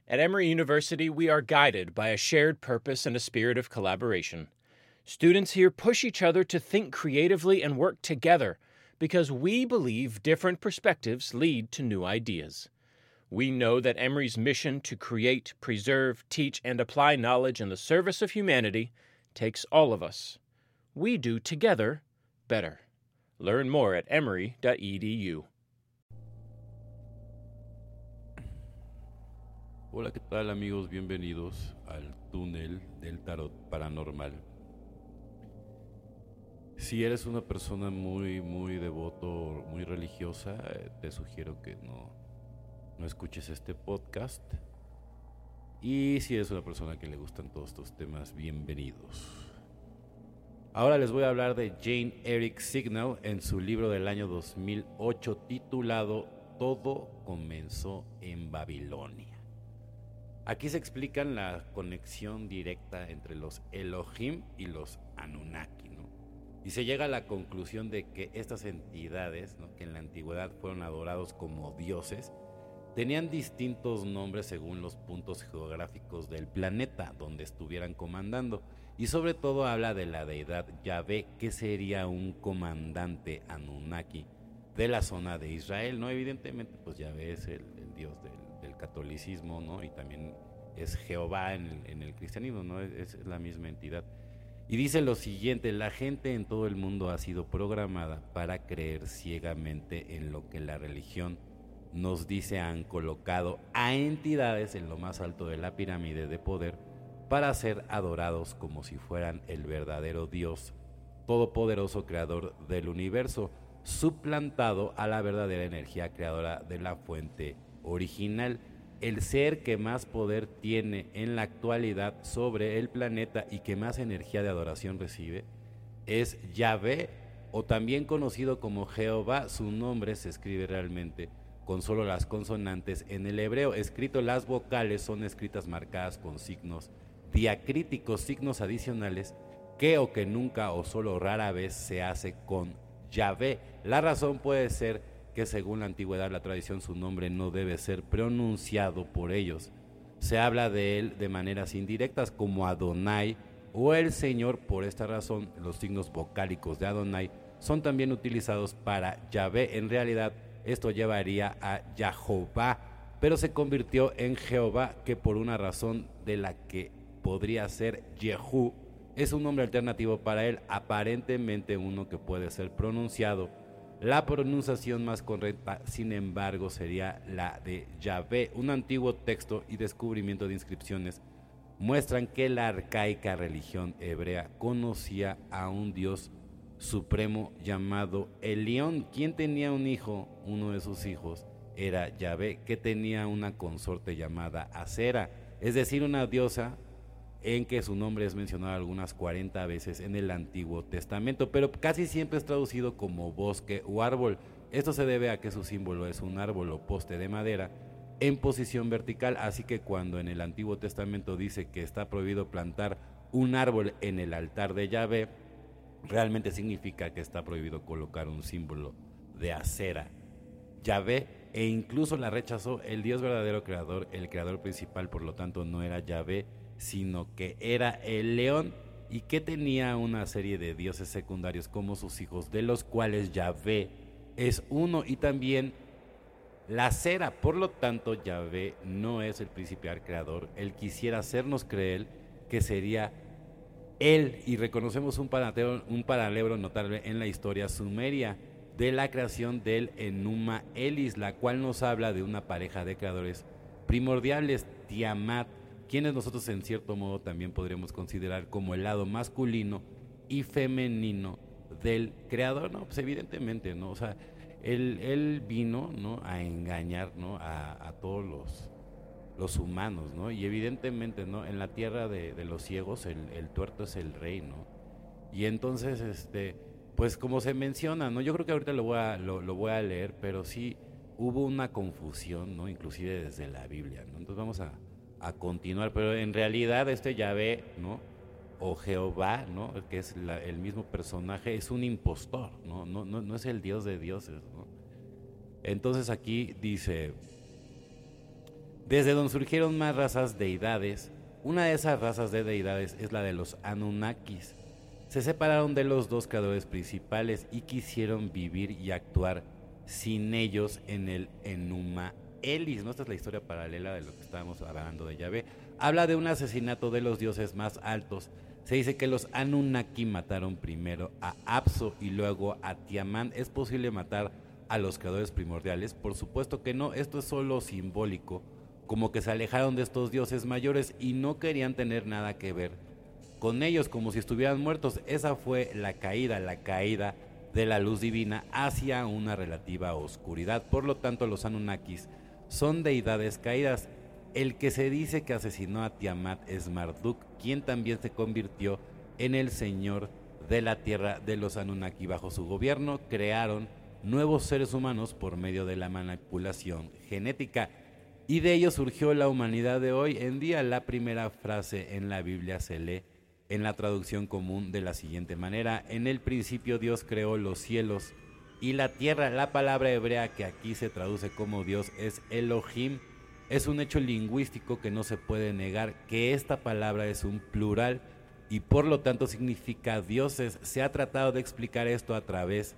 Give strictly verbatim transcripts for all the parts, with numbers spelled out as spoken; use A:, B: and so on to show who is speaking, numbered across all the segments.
A: At Emory University, we are guided by a shared purpose and a spirit of collaboration. Students here push each other to think creatively and work together because we believe different perspectives lead to new ideas. We know that Emory's mission to create, preserve, teach, and apply knowledge in the service of humanity takes all of us. We do together better. Learn more at emory dot e d u.
B: Hola, ¿qué tal amigos? Bienvenidos al túnel del tarot paranormal. Si eres una persona muy, muy devoto, muy religiosa, eh, te sugiero que no, no escuches este podcast. Y si eres una persona que le gustan todos estos temas, bienvenidos. Ahora les voy a hablar de Jane Eric Signal en su libro del año dos mil ocho titulado Todo comenzó en Babilonia. Aquí se explican la conexión directa entre los Elohim y los Anunnaki, ¿no? Y se llega a la conclusión de que estas entidades, ¿no?, que en la antigüedad fueron adorados como dioses, tenían distintos nombres según los puntos geográficos del planeta donde estuvieran comandando. Y sobre todo habla de la deidad Yahvé, que sería un comandante Anunnaki de la zona de Israel, ¿no? Evidentemente, pues Yahvé es el, el dios del, del catolicismo, ¿no? Y también es Jehová en el, en el cristianismo, ¿no? Es, es la misma entidad. Y dice lo siguiente: la gente en todo el mundo ha sido programada para creer ciegamente en lo que la religión nos dice. Han colocado a entidades en lo más alto de la pirámide de poder para ser adorados como si fueran el verdadero Dios todopoderoso creador del universo, suplantado a la verdadera energía creadora de la fuente original. El ser que más poder tiene en la actualidad sobre el planeta y que más energía de adoración recibe es Yahvé, o también conocido como Jehová. Su nombre se escribe realmente con solo las consonantes en el hebreo. Escrito, las vocales son escritas marcadas con signos diacríticos, signos adicionales que o que nunca o solo rara vez se hace con Yahvé. La razón puede ser que según la antigüedad, la tradición, su nombre no debe ser pronunciado por ellos. Se habla de él de maneras indirectas como Adonai o el Señor. Por esta razón, los signos vocálicos de Adonai son también utilizados para Yahvé. En realidad, esto llevaría a Yahová, pero se convirtió en Jehová, que por una razón de la que podría ser Jehú, es un nombre alternativo para él, aparentemente uno que puede ser pronunciado. La pronunciación más correcta, sin embargo, sería la de Yahvé. Un antiguo texto y descubrimiento de inscripciones muestran que la arcaica religión hebrea conocía a un dios supremo llamado Elión, quien tenía un hijo. Uno de sus hijos era Yahvé, que tenía una consorte llamada Acera, es decir, una diosa en que su nombre es mencionado algunas cuarenta veces en el Antiguo Testamento, pero casi siempre es traducido como bosque o árbol. Esto se debe a que su símbolo es un árbol o poste de madera en posición vertical, así que cuando en el Antiguo Testamento dice que está prohibido plantar un árbol en el altar de Yahvé, realmente significa que está prohibido colocar un símbolo de acera. Yahvé, e incluso la rechazó. El Dios verdadero creador, el creador principal, por lo tanto no era Yahvé, sino que era el león, y que tenía una serie de dioses secundarios como sus hijos, de los cuales Yahvé es uno, y también la cera. Por lo tanto, Yahvé no es el principal creador. Él quisiera hacernos creer que sería él, y reconocemos un paralelo, un paralelo notable en la historia sumeria de la creación del Enuma Elis, la cual nos habla de una pareja de creadores primordiales, Tiamat, quienes nosotros en cierto modo también podríamos considerar como el lado masculino y femenino del creador, ¿no? Pues evidentemente, ¿no? O sea, él, él vino, ¿no?, a engañar, ¿no?, a, a todos los, los humanos, ¿no? Y evidentemente, ¿no?, en la tierra de, de los ciegos el, el tuerto es el rey, ¿no? Y entonces, este, pues como se menciona, ¿no? Yo creo que ahorita lo voy a, lo, lo voy a leer, pero sí hubo una confusión, ¿no?, inclusive desde la Biblia, ¿no? Entonces vamos a a continuar, pero en realidad este Yahvé, ¿no?, o Jehová, ¿no?, que es la, el mismo personaje, es un impostor, ¿no? No, no, no es el Dios de dioses, ¿no? Entonces aquí dice: desde donde surgieron más razas deidades. Una de esas razas de deidades es la de los Anunnakis. Se separaron de los dos creadores principales y quisieron vivir y actuar sin ellos en el Enuma Elis. ¿No? Esta es la historia paralela de lo que estábamos hablando de Yahvé. Habla de un asesinato de los dioses más altos. Se dice que los Anunnaki mataron primero a Apsu y luego a Tiamat. ¿Es posible matar a los creadores primordiales? Por supuesto que no, esto es solo simbólico, como que se alejaron de estos dioses mayores y no querían tener nada que ver con ellos, como si estuvieran muertos. Esa fue la caída, la caída de la luz divina hacia una relativa oscuridad. Por lo tanto, los Anunnakis son deidades caídas. El que se dice que asesinó a Tiamat es Marduk, quien también se convirtió en el señor de la tierra de los Anunnaki. Bajo su gobierno crearon nuevos seres humanos por medio de la manipulación genética, y de ello surgió la humanidad de hoy en día. La primera frase en la Biblia se lee en la traducción común de la siguiente manera: en el principio Dios creó los cielos y la tierra. La palabra hebrea que aquí se traduce como Dios es Elohim. Es un hecho lingüístico que no se puede negar, que esta palabra es un plural y por lo tanto significa dioses. Se ha tratado de explicar esto a través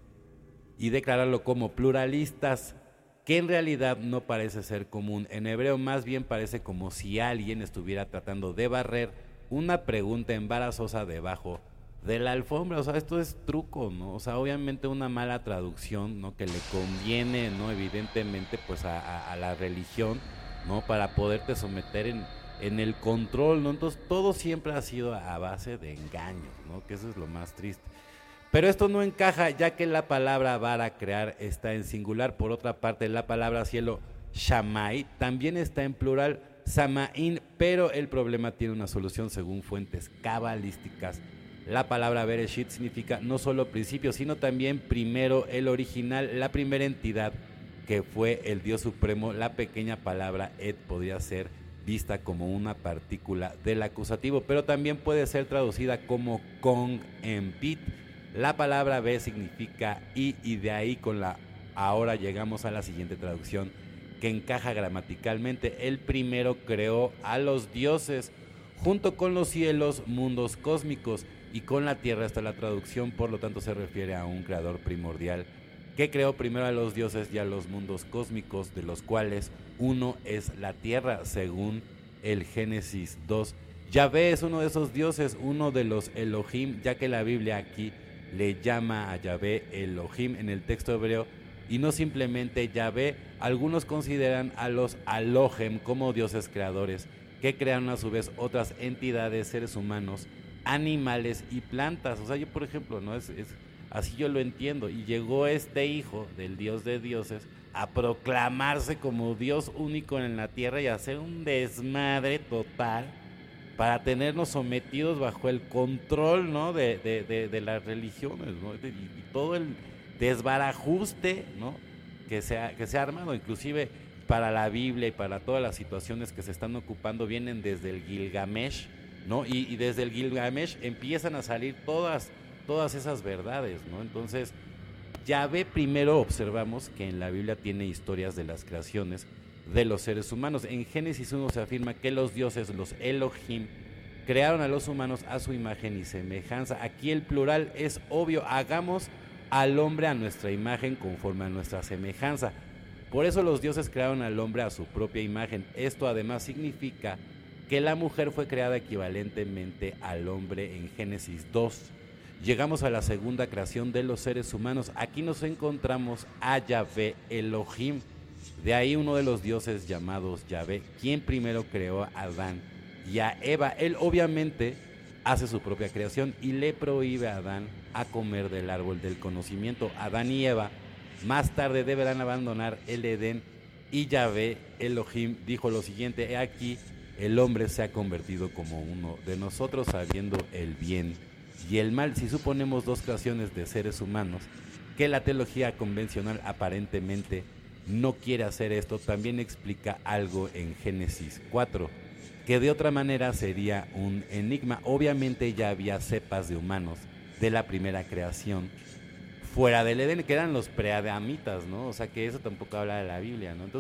B: y declararlo como pluralistas, que en realidad no parece ser común. En hebreo más bien parece como si alguien estuviera tratando de barrer una pregunta embarazosa debajo de la alfombra. O sea, esto es truco, ¿no? O sea, obviamente una mala traducción, ¿no? Que le conviene, ¿no? Evidentemente, pues a, a, a la religión, ¿no? Para poderte someter en, en el control, ¿no? Entonces todo siempre ha sido a base de engaños, ¿no? Que eso es lo más triste. Pero esto no encaja, ya que la palabra vara, crear, está en singular. Por otra parte, la palabra cielo, Shamay, también está en plural, Samaín, pero el problema tiene una solución según fuentes cabalísticas. La palabra Bereshit significa no solo principio, sino también primero, el original, la primera entidad que fue el Dios supremo. La pequeña palabra et podría ser vista como una partícula del acusativo, pero también puede ser traducida como Kong en Pit. La palabra Be significa y, y de ahí con la ahora llegamos a la siguiente traducción que encaja gramaticalmente. El primero creó a los dioses, junto con los cielos, mundos cósmicos, y con la tierra está la traducción. Por lo tanto se refiere a un creador primordial que creó primero a los dioses y a los mundos cósmicos, de los cuales uno es la tierra, según el Génesis dos. Yahvé es uno de esos dioses, uno de los Elohim, ya que la Biblia aquí le llama a Yahvé Elohim en el texto hebreo, y no simplemente Yahvé. Algunos consideran a los Alohem como dioses creadores, que crean a su vez otras entidades, seres humanos, animales y plantas. O sea, yo por ejemplo, no es, es así yo lo entiendo, y llegó este hijo del Dios de dioses a proclamarse como Dios único en la tierra y a hacer un desmadre total para tenernos sometidos bajo el control, ¿no? de, de, de, de las religiones, ¿no? y, y todo el desbarajuste, ¿no? que se ha, que se ha armado, inclusive para la Biblia y para todas las situaciones que se están ocupando, vienen desde el Gilgamesh, ¿no? Y, y desde el Gilgamesh empiezan a salir todas, todas esas verdades, ¿no? Entonces, Yahvé, primero observamos que en la Biblia tiene historias de las creaciones de los seres humanos. En Génesis uno se afirma que los dioses, los Elohim, crearon a los humanos a su imagen y semejanza. Aquí el plural es obvio: hagamos al hombre a nuestra imagen conforme a nuestra semejanza. Por eso los dioses crearon al hombre a su propia imagen. Esto además significa que la mujer fue creada equivalentemente al hombre en Génesis dos. Llegamos a la segunda creación de los seres humanos. Aquí nos encontramos a Yahvé Elohim. De ahí uno de los dioses llamados Yahvé, quien primero creó a Adán y a Eva. Él obviamente hace su propia creación y le prohíbe a Adán a comer del árbol del conocimiento. Adán y Eva más tarde deberán abandonar el Edén, y Yahvé Elohim dijo lo siguiente: he aquí, el hombre se ha convertido como uno de nosotros, sabiendo el bien y el mal. Si suponemos dos creaciones de seres humanos, que la teología convencional aparentemente no quiere hacer esto, también explica algo en Génesis cuatro, que de otra manera sería un enigma. Obviamente ya había cepas de humanos de la primera creación fuera del Edén, que eran los preadamitas, ¿no? O sea, que eso tampoco habla de la Biblia, ¿no? Entonces,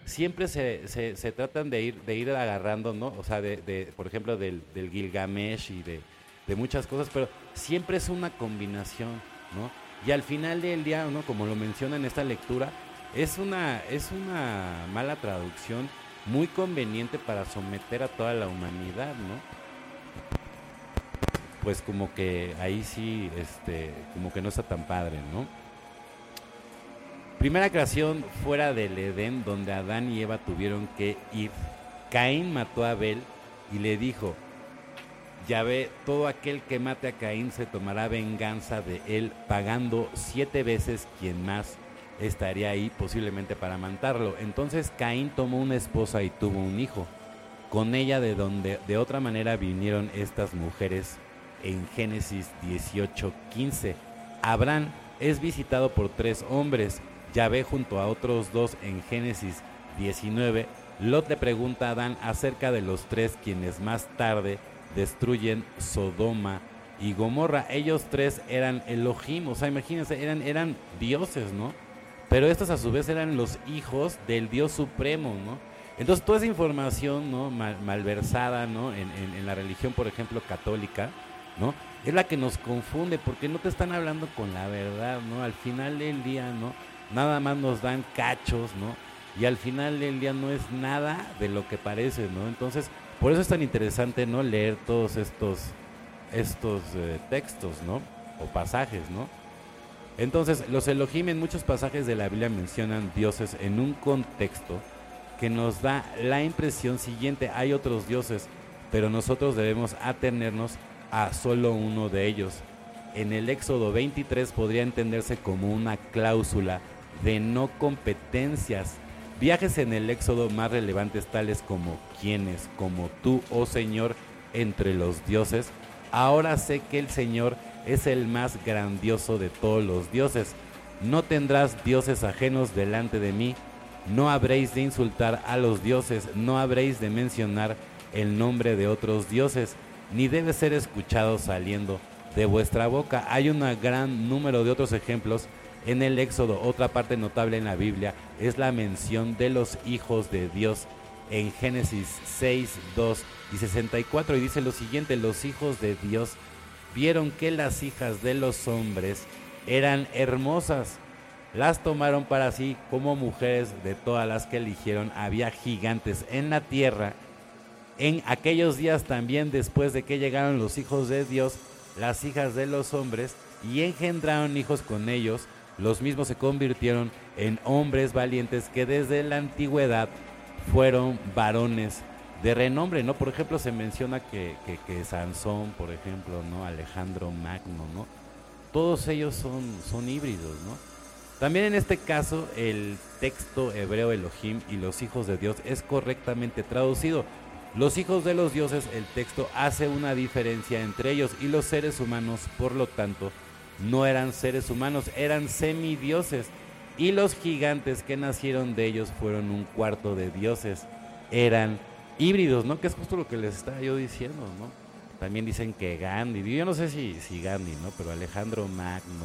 B: siempre se, se, se tratan de ir, de ir agarrando, ¿no? O sea, de, de, por ejemplo, del, del Gilgamesh y de, de muchas cosas, pero siempre es una combinación, ¿no? Y al final del día, ¿no? Como lo menciona en esta lectura, es una, es una mala traducción muy conveniente para someter a toda la humanidad, ¿no? Pues como que ahí sí, este, como que no está tan padre, ¿no? Primera creación fuera del Edén, donde Adán y Eva tuvieron que ir. Caín mató a Abel y le dijo: Yahvé, todo aquel que mate a Caín se tomará venganza de él, pagando siete veces quien más estaría ahí posiblemente para matarlo. Entonces Caín tomó una esposa y tuvo un hijo. Con ella de donde de otra manera vinieron estas mujeres en Génesis dieciocho quince. Abraham es visitado por tres hombres. Yahvé junto a otros dos en Génesis diecinueve. Lot le pregunta a Adán acerca de los tres quienes más tarde destruyen Sodoma y Gomorra. Ellos tres eran Elohim, o sea, imagínense, eran, eran dioses, ¿no? Pero estos a su vez eran los hijos del Dios Supremo, ¿no? Entonces toda esa información, ¿no? Mal, malversada, ¿no? En, en, en la religión, por ejemplo, católica, ¿no? Es la que nos confunde, porque no te están hablando con la verdad, ¿no? Al final del día, ¿no? Nada más nos dan cachos, ¿no? Y al final del día no es nada de lo que parece, ¿no? Entonces, por eso es tan interesante, ¿no? Leer todos estos, estos eh, textos, ¿no? O pasajes, ¿no? Entonces, los Elohim en muchos pasajes de la Biblia mencionan dioses en un contexto que nos da la impresión siguiente: hay otros dioses, pero nosotros debemos atenernos a solo uno de ellos. En el Éxodo veintitrés podría entenderse como una cláusula de no competencias. Viajes en el Éxodo más relevantes tales como ¿quiénes? Como tú, oh Señor, entre los dioses. Ahora sé que el Señor es el más grandioso de todos los dioses. No tendrás dioses ajenos delante de mí. No habréis de insultar a los dioses. No habréis de mencionar el nombre de otros dioses, ni debe ser escuchado saliendo de vuestra boca. Hay un gran número de otros ejemplos en el Éxodo. Otra parte notable en la Biblia es la mención de los hijos de Dios en Génesis seis, dos y sesenta y cuatro, y dice lo siguiente: los hijos de Dios vieron que las hijas de los hombres eran hermosas, las tomaron para sí como mujeres. De todas las que eligieron había gigantes en la tierra. En aquellos días también, después de que llegaron los hijos de Dios, las hijas de los hombres, y engendraron hijos con ellos, los mismos se convirtieron en hombres valientes que desde la antigüedad fueron varones de renombre, ¿no? Por ejemplo, se menciona que, que, que Sansón, por ejemplo, ¿no? Alejandro Magno, ¿no? Todos ellos son, son híbridos, ¿no? También en este caso, el texto hebreo Elohim y los hijos de Dios es correctamente traducido. Los hijos de los dioses, el texto hace una diferencia entre ellos, y los seres humanos, por lo tanto, no eran seres humanos, eran semidioses, y los gigantes que nacieron de ellos fueron un cuarto de dioses, eran híbridos, ¿no? Que es justo lo que les estaba yo diciendo, ¿no? También dicen que Gandhi, yo no sé si, si Gandhi, ¿no? Pero Alejandro Magno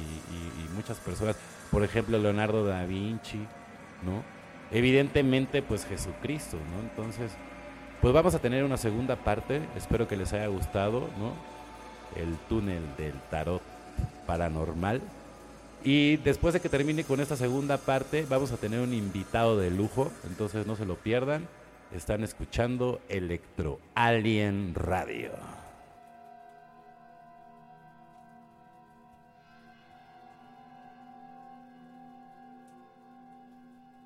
B: y, y, y muchas personas, por ejemplo Leonardo da Vinci, ¿no? Evidentemente, pues Jesucristo, ¿no? Entonces, pues vamos a tener una segunda parte, espero que les haya gustado, ¿no? El túnel del tarot paranormal. Y después de que termine con esta segunda parte, vamos a tener un invitado de lujo, entonces no se lo pierdan. Están escuchando Electro Alien Radio.